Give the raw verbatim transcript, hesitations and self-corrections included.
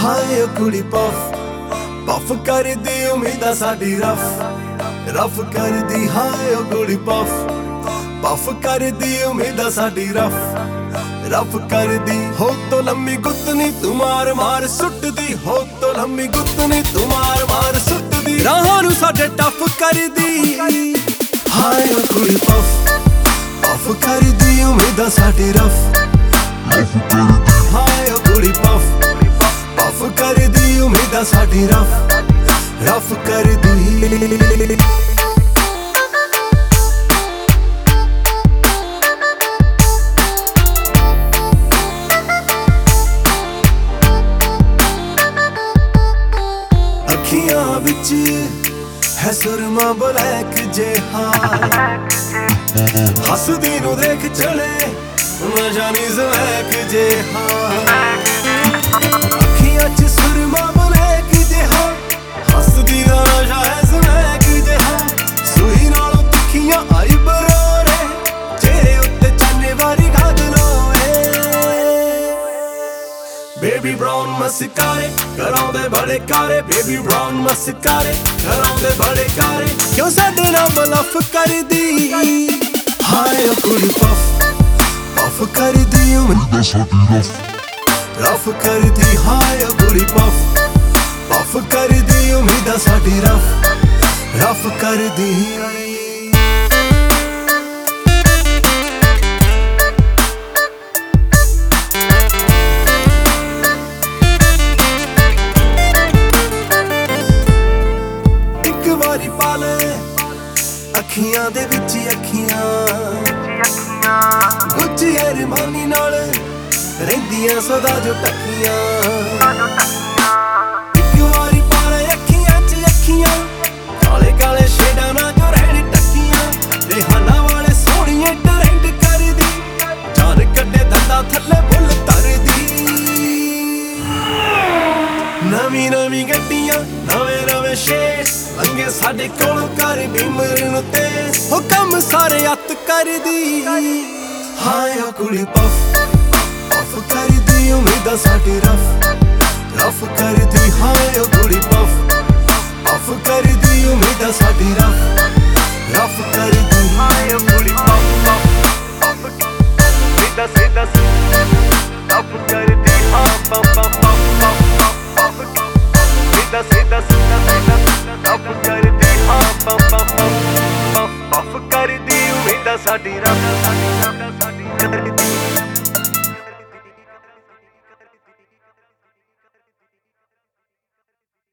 ਹਾਏ ਓ ਕੁੜੀ puff puff ਕਰਦੀ ਉਮੀਦਾਂ ਸਾਡੀ ਰਫ ਰਫ ਕਰਦੀ ਹਾਏ ਓ ਕੁੜੀ ਪਫ ਪਫ ਕਰਦੀ ਉਮੀਦਾਂ ਸਾਡੀ ਰਫ ਰਫ ਕਰਦੀ ਹੋ ਤੋ ਲੰਮੀ ਗੁੱਤ ਨੀ ਤੂੰ ਮਾਰ ਮਾਰ ਸੁੱਟਦੀ ਹੋ ਤੋ ਲੰਮੀ ਗੁੱਤ ਨੀ ਤੂੰ ਮਾਰ ਮਾਰ ਸੁੱਟਦੀ ਰਾਹਾਂ ਨੂੰ ਸਾਡੇ ਟੱਫ ਕਰਦੀ ਹਾਏ ਓ ਕੁੜੀ ਪਫ ਪਫ ਕਰਦੀ ਉਮੀਦਾਂ ਸਾਡੀ ਰਫ ਹਾਏ ਓ ਕੁੜੀ ਪਫ ਪਫ ਕਰਦੀ ਉਮੀਦਾਂ ਸਾਡੀ ਰਫ ਰਫ ਕਰਦੀ ਅੱਖੀਆਂ ਵਿੱਚ ਹੈ ਸੁਰਮਾ ਬਲੈਕ ਜਿਹਾ ਹੱਸਦੀ ਨੂੰ ਦੇਖ ਚਲੇ ਨਸ਼ਾ ਨੀ ਜ਼ਵੈਕ ਜਿਹਾ ਅੱਖੀਆਂ ਚ ਸੁਰਮਾ ਬਲੈਕ ਜਿਹਾ ਹੱਸਦੀ ਦਾ ਨਸ਼ਾ ਹੈ ਜ਼ਵੈਕ ਜਿਹਾ ਸੂਈ ਨਾਲੋਂ ਤਿੱਖੀਆਂ ਆਈ ਬਰੋਰੇ ਚਿਹਰੇ ਉੱਤੇ ਚਾਨੇ ਵਾਰੀ ਗਾਦਲੋ ਬੇਬੀ ਬਰਾਊਨ ਮਸਕਾਰੇ ਕਰਾਉਂਦੇ ਬੜੇ ਕਾਰੇ ਬੇਬੀ ਬਰਾਊਨ ਮਸਕਾਰੇ ਕਰਾਉਂਦੇ ਬੜੇ ਕਾਰੇ ਕਿਉਂ ਸਾਡੇ ਨਾਲ ਬਲਫ ਕਰਦੀ ਹਾਏ ਓ ਕੁੜੀ ਪਫ ਪਫ ਕਰਦੀ ਉਮੀਦਾਂ ਸਾਡੀ ਰਫ ਰਫ ਕਰਦੀ ਹਾਏ ਓ ਕੁੜੀ ਪਫ ਪਫ ਕਰਦੀ ਉਮੀਦਾਂ ਸਾਡੀ ਰਫ ਰਫ ਕਰਦੀ ਅੱਖੀਆਂ ਦੇ ਵਿੱਚ ਅੱਖੀਆਂ ਗੁੱਚੀ ਅਰਮਾਨੀ ਨਾਲ ਰਹਿੰਦੀਆਂ ਸਦਾ ਜੋ ਟੱਕੀਆਂ ਇੱਕ ਵਾਰੀ ਪਾਲੇ ਅੱਖੀਆਂ ਚ ਅੱਖੀਆਂ ਕਾਲੇ ਕਾਲੇ ਸ਼ੇਡਾਂ ਨਾਲ ਜੋ ਰਹਿਣ ਟੱਕੀਆਂ ਰਿਹਾਨਾ ਵਾਲੇ ਸੋਹਣੀਏ ਟਰੈਂਡ ਕਰਦੀ ਜਾਨ ਕੱਢੇ ਦੰਦਾਂ ਥੱਲੇ ਬੁੱਲ ਤਰਦੀ ਨਵੀਂ ਨਵੀਂ ਗੱਡੀਆਂ ਨਵੇਂ ਨਵੇਂ ਸ਼ੇਰ ਲੰਗੇ ਸਾਡੇ ਕੋਲੋਂ ਕਰ ਬਿਮਰ ਨੂੰ ਤੇ ਹੋ ਕੰਮ ਸਾਰੇ ਅੱਤ ਕਰਦੀ ਹਾਏ ਓ ਕੁੜੀ ਪਫ ਪਫ ਕਰਦੀ ਉਮੀਦਾਂ ਸਾਡੀ ਰਫ ਰਫ ਕਰਦੀ ਹਾਏ ਓ ਕੁੜੀ ਪਫ ਪਫ ਕਰਦੀ ਉਮੀਦਾਂ ਸਾਡੀ ਰਫ ਰਫ ਕਰਦੀ ਹਾਏ ਓ ਕੁੜੀ ਪਫ ਪਫ ਸਿੱਧਾ ਸਿੱਧਾ ਰਫ ਕਰਦੀ ਹਾਂ ਪਫ ਪਫ ਪਫ ਸਿੱਧਾ ਸਿੱਧਾ ਸਿੱਧਾ ਰਫ ਕਰਦੀ ਹਾਂ ਪਫ ਪਫ ਪਫ ਕਰਦੀ ਉਮੀਦਾਂ ਸਾਡੀ ਰਫ